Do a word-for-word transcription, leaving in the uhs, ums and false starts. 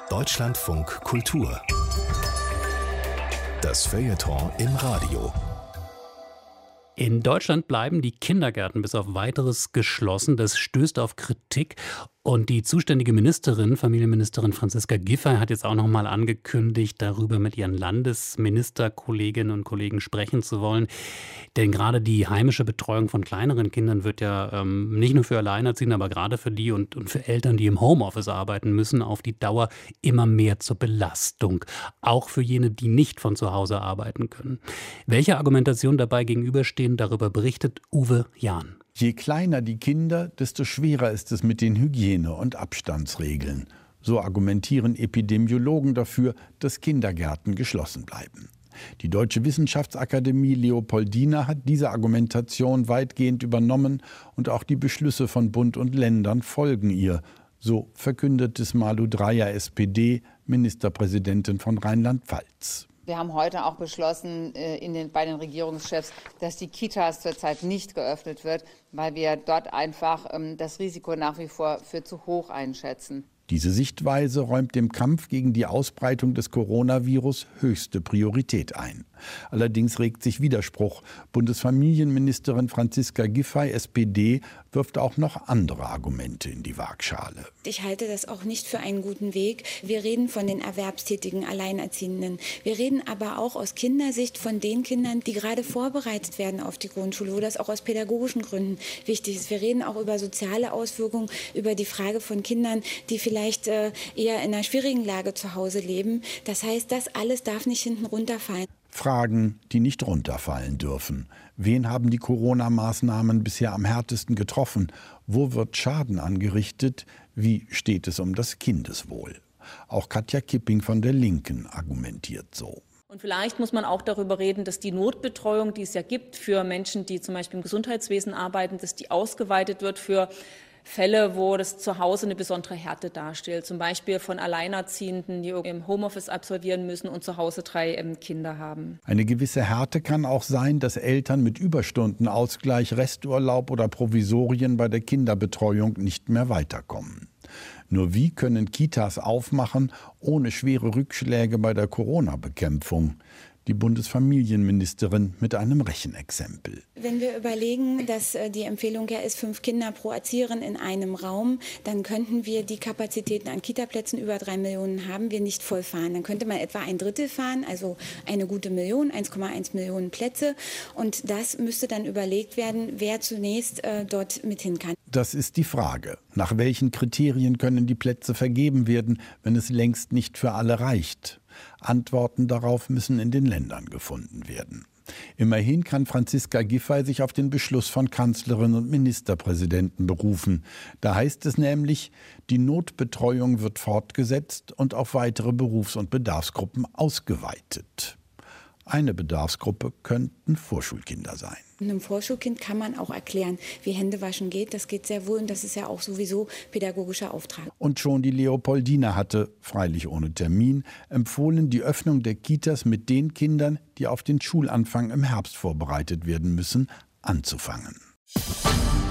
Deutschlandfunk Kultur. Das Feuilleton im Radio. In Deutschland bleiben die Kindergärten bis auf Weiteres geschlossen. Das stößt auf Kritik. Und die zuständige Ministerin, Familienministerin Franziska Giffey, hat jetzt auch noch mal angekündigt, darüber mit ihren Landesministerkolleginnen und Kollegen sprechen zu wollen. Denn gerade die heimische Betreuung von kleineren Kindern wird ja ähm, nicht nur für Alleinerziehende, aber gerade für die und, und für Eltern, die im Homeoffice arbeiten müssen, auf die Dauer immer mehr zur Belastung. Auch für jene, die nicht von zu Hause arbeiten können. Welche Argumentation dabei gegenüberstehen, darüber berichtet Uwe Jahn. Je kleiner die Kinder, desto schwerer ist es mit den Hygiene- und Abstandsregeln. So argumentieren Epidemiologen dafür, dass Kindergärten geschlossen bleiben. Die Deutsche Wissenschaftsakademie Leopoldina hat diese Argumentation weitgehend übernommen und auch die Beschlüsse von Bund und Ländern folgen ihr. So verkündete Malu Dreyer, S P D, Ministerpräsidentin von Rheinland-Pfalz. Wir haben heute auch beschlossen in den, bei den Regierungschefs, dass die Kitas zurzeit nicht geöffnet wird, weil wir dort einfach ähm, das Risiko nach wie vor für zu hoch einschätzen. Diese Sichtweise räumt dem Kampf gegen die Ausbreitung des Coronavirus höchste Priorität ein. Allerdings regt sich Widerspruch. Bundesfamilienministerin Franziska Giffey, S P D, wirft auch noch andere Argumente in die Waagschale. Ich halte das auch nicht für einen guten Weg. Wir reden von den erwerbstätigen Alleinerziehenden. Wir reden aber auch aus Kindersicht von den Kindern, die gerade vorbereitet werden auf die Grundschule, wo das auch aus pädagogischen Gründen wichtig ist. Wir reden auch über soziale Auswirkungen, über die Frage von Kindern, die vielleicht äh, eher in einer schwierigen Lage zu Hause leben. Das heißt, das alles darf nicht hinten runterfallen. Fragen, die nicht runterfallen dürfen. Wen haben die Corona-Maßnahmen bisher am härtesten getroffen? Wo wird Schaden angerichtet? Wie steht es um das Kindeswohl? Auch Katja Kipping von der Linken argumentiert so. Und vielleicht muss man auch darüber reden, dass die Notbetreuung, die es ja gibt für Menschen, die zum Beispiel im Gesundheitswesen arbeiten, dass die ausgeweitet wird für Fälle, wo das zu Hause eine besondere Härte darstellt. Zum Beispiel von Alleinerziehenden, die im Homeoffice absolvieren müssen und zu Hause drei ähm, Kinder haben. Eine gewisse Härte kann auch sein, dass Eltern mit Überstundenausgleich, Resturlaub oder Provisorien bei der Kinderbetreuung nicht mehr weiterkommen. Nur wie können Kitas aufmachen, ohne schwere Rückschläge bei der Corona-Bekämpfung? Die Bundesfamilienministerin mit einem Rechenexempel. Wenn wir überlegen, dass die Empfehlung ja ist, fünf Kinder pro Erzieherin in einem Raum, dann könnten wir die Kapazitäten an Kitaplätzen über drei Millionen haben wir nicht voll fahren. Dann könnte man etwa ein Drittel fahren, also eine gute Million, eins Komma eins Millionen Plätze. Und das müsste dann überlegt werden, wer zunächst äh, dort mit hin kann. Das ist die Frage. Nach welchen Kriterien können die Plätze vergeben werden, wenn es längst nicht für alle reicht? Antworten darauf müssen in den Ländern gefunden werden. Immerhin kann Franziska Giffey sich auf den Beschluss von Kanzlerin und Ministerpräsidenten berufen. Da heißt es nämlich, die Notbetreuung wird fortgesetzt und auf weitere Berufs- und Bedarfsgruppen ausgeweitet. Eine Bedarfsgruppe könnten Vorschulkinder sein. Einem Vorschulkind kann man auch erklären, wie Händewaschen geht. Das geht sehr wohl und das ist ja auch sowieso pädagogischer Auftrag. Und schon die Leopoldina hatte, freilich ohne Termin, empfohlen, die Öffnung der Kitas mit den Kindern, die auf den Schulanfang im Herbst vorbereitet werden müssen, anzufangen.